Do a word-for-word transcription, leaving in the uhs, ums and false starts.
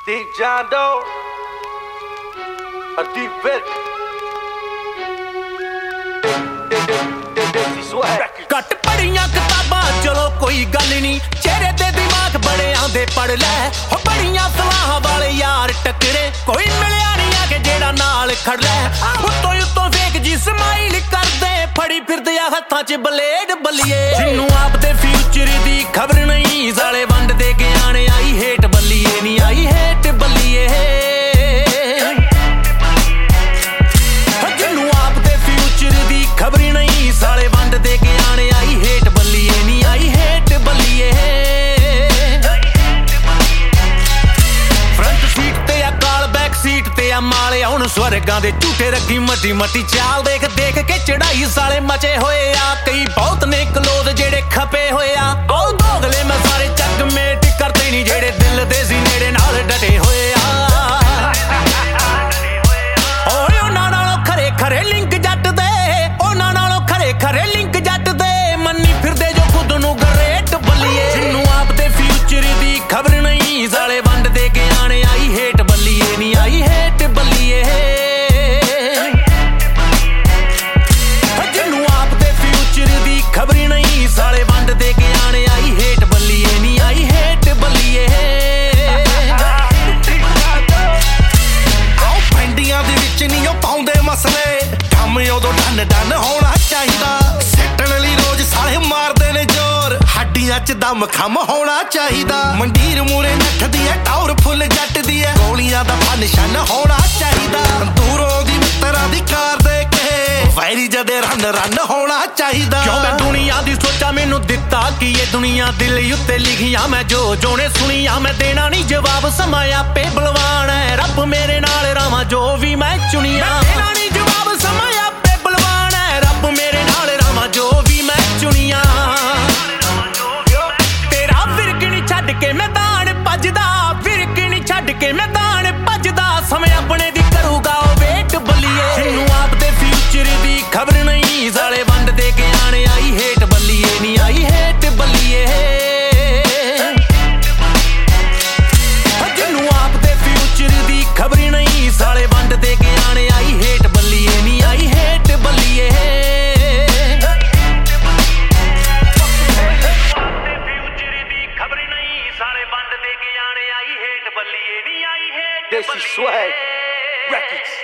Deep John Doe, a deep vet. ਘੱਟ ਪੜੀਆਂ ਕਿਤਾਬਾਂ ਚਲੋ ਕੋਈ ਗੱਲ ਨਹੀਂ, ਚਿਹਰੇ ਤੇ ਦਿਮਾਗ ਬੜੇ ਆਂਦੇ ਪੜ ਲੈ। ਹੋ ਬੜੀਆਂ ਸਲਾਹਾਂ ਵਾਲੇ ਯਾਰ ਟੱਕਰੇ, ਕੋਈ ਮਿਲਿਆ ਨਹੀਂ ਆ ਕੇ ਜਿਹੜਾ ਨਾਲ ਖੜ ਲੈ। ਉੱਤੋਂ ਉੱਤੋਂ ਫੇਕ ਜੀ ਸਮਾਈਲ ਕਰਦੇ, ਫੜੀ ਫਿਰਦੇ ਆ ਹੱਥਾਂ 'ਚ ਬਲੇਡ ਬੱਲੀਏ। ਜਿਹਨੂੰ ਆਪਦੇ ਫਿਊਚਰ ਦੀ ਖਬਰ ਨਹੀਂ, ਸਾਲੇ ਵੰਡ ਦੇ ਗਿਆਨ ਆਈ ਹੇਟ ਬੱਲੀਏ, ਨਹੀਂ ਆਈ ਹੇਟ ਬੱਲੀਏ। ਜਿਹਨੂੰ ਆਪਦੇ ਫਿਊਚਰ ਦੀ ਖਬਰ ਨਹੀਂ, ਸਾਲੇ ਵੰਡ ਦੇ ਗਿਆਨ ਆਈ ਹੇਟ ਬੱਲੀਏ, ਨਹੀਂ ਆਈ ਹੇਟ ਬੱਲੀਏ। ਫਰੰਟ ਸੀਟ ਤੇ ਆ ਕਾਲ, ਬੈਕ ਸੀਟ ਤੇ ਆ ਮਾਲੇ, ਹੁਣ ਸਵਰਗਾਂ ਦੇ ਝੂਠੇ ਰੱਖੀ ਮੱਟੀ ਮੱਟੀ ਚਾਲ। ਦੇਖ ਦੇਖ ਕੇ ਚੜਾਈ ਸਾਲੇ ਮਚੇ ਹੋਏ ਆ, ਕਈ ਬਹੁਤ ਨੇ ਕਲੋਜ਼ ਜਿਹੜੇ ਖਪੇ ਹੋਏ ਆ। ਉਹ ਦੋਗਲੇ ਮੈਂ ਸਾਰੇ ਚੱਕ ਮੇਟ ਕਰਦੇ ਨਹੀਂ, ਜਿਹੜੇ ਦਿਲ ਦੇ ਸੀ ਨੇੜੇ ਨਾਲ ਡਟੇ ਹੋਏ ਆ। ਓਏ ਉਹਨਾਂ ਨਾਲੋਂ ਖਰੇ ਖਰੇ ਲਿੰਕ ਜੱਟ ਦੇ, ਉਹਨਾਂ ਨਾਲੋਂ ਖਰੇ ਖਰੇ ਲਿੰਕ ਜੱਟ ਦੇ, ਮੰਨੀ ਫਿਰਦੇ ਜੋ ਖੁਦ ਨੂੰ ਗਰੇਟ ਬੱਲੀਏ। ਜਿਹਨੂੰ ਆਪਦੇ ਫਿਊਚਰ ਦੀ ਖਬਰ ਨਹੀਂ, ਸਾਲੇ ਵੰਡ ਦੇ ਗਿਆਨ ਆਈ ਹੇਟ ਬੱਲੀਏ, ਨਹੀਂ ਆਈ ਹੇਟ ਬੱਲੀਏ। ਜਿਹਨੂੰ ਆਪਦੇ ਫਿਊਚਰ ਦੀ ਖਬਰ ਨਹੀਂ, ਸਾਲੇ ਵੰਡ ਦੇ ਗਿਆਨ ਆਈ ਹੇਟ ਬੱਲੀਏ, ਨਹੀਂ ਆਈ ਹੇਟ ਬੱਲੀਏ। ਆਓ ਪੈਂਡੀਆਂ ਦੇ ਵਿੱਚ ਨਹੀਂ ਉਹ ਪਾਉਂਦੇ ਮਸਲੇ, ਕੰਮ ਉਦੋਂ ਡਨ ਡਨ ਹੋਣਾ ਚਾਹੀਦਾ। ਸਿੱਟਣ ਲਈ ਰੋਜ਼ ਸਾਲੇ ਮਾਰਦੇ ਨੇ ਜ਼ੋਰ, ਹੱਡੀਆਂ 'ਚ ਦਮ ਖਮ ਹੋਣਾ ਚਾਹੀਦਾ। ਮੰਡੀਰ ਮੂਰੇ ਨੱਠਦੀ ਐ ਟੌਰ ਫੁੱਲ ਜੱਟ ਦੀ ਐ, ਗੋਲੀਆਂ ਦਾ ਨਿਸ਼ਾਨ ਹੋਣਾ ਚਾਹੀਦਾ। ਦੂਰੋਂ ਦੀ ਮਿੱਤਰਾਂ ਦੀ ਕਾਰ ਦੇ ਕੇ ਵੈਰੀ ਜਦੇ ਰਨ ਰਨ ਹੋਣਾ ਚਾਹੀਦਾ। ਕਿਉਂ ਮੈਂ ਦੁਨੀਆ ਦੀ ਸੋਚਾਂ, ਮੈਨੂੰ ਦਿੱਤਾ ਕੀ ਇਹ ਦੁਨੀਆ ਦਿਲ ਉੱਤੇ ਲਿਖੀਆਂ ਮੈਂ ਜੋ ਜੋਣੇ ਸੁਣੀਆਂ। ਮੈਂ ਦੇਣਾ ਨਹੀਂ ਜਵਾਬ, ਸਮਾਂ ਆਪੇ ਬਲਵਾਨ ਹੈ, ਰੱਬ ਮੇਰੇ ਨਾਲ ਰਾਵਾਂ ਜੋ ਵੀ ਮੈਂ ਚੁਣੀਆਂ। ਦੇਣਾ ਨਹੀਂ ਜਵਾਬ, ਸਮਾਂ ਆਪੇ ਬਲਵਾਨ ਹੈ, ਰੱਬ ਮੇਰੇ ਨਾਲ ਰਾਵਾਂ ਜੋ ਵੀ ਮੈਂ ਚੁਣੀਆਂ। ਤੇਰਾ ਫਿਰਕ ਨਹੀਂ ਛੱਡ ਕੇ ਮੈਦਾਨ ਭੱਜਦਾ, ਫਿਰਕ ਨਹੀਂ ਛੱਡ ਕੇ ਮੈਦਾਨ ਭੱਜਦਾ, ਸਮੇਂ ਆਪਣੇ ਦੀ ਕਰੂਗਾ ਉਹ ਵੇਟ ਬੱਲੀਏ। ਜਿਹਨੂੰ ਆਪਦੇ ਫਿਊਚਰ ਦੀ ਖਬਰ ਨਹੀਂ, ਸਾਲੇ ਵੰਡ ਦੇ ਗਿਆਨ ਆਈ ਹੇਟ ਬੱਲੀਏ, ਨਹੀਂ ਆਈ ਹੇਟ ਬੱਲੀਏ। ਜਿਹਨੂੰ ਆਪਦੇ ਫਿਊਚਰ ਦੀ ਖਬਰ ਨਹੀਂ, ਸਾਲੇ ਵੰਡ ਦੇ ਗਿਆਨ ਆਈ ਹੇਟ ਬੱਲੀਏ, ਨਹੀਂ ਆਈ ਹੇਟ ਬੱਲੀਏ। Desi Swag Records.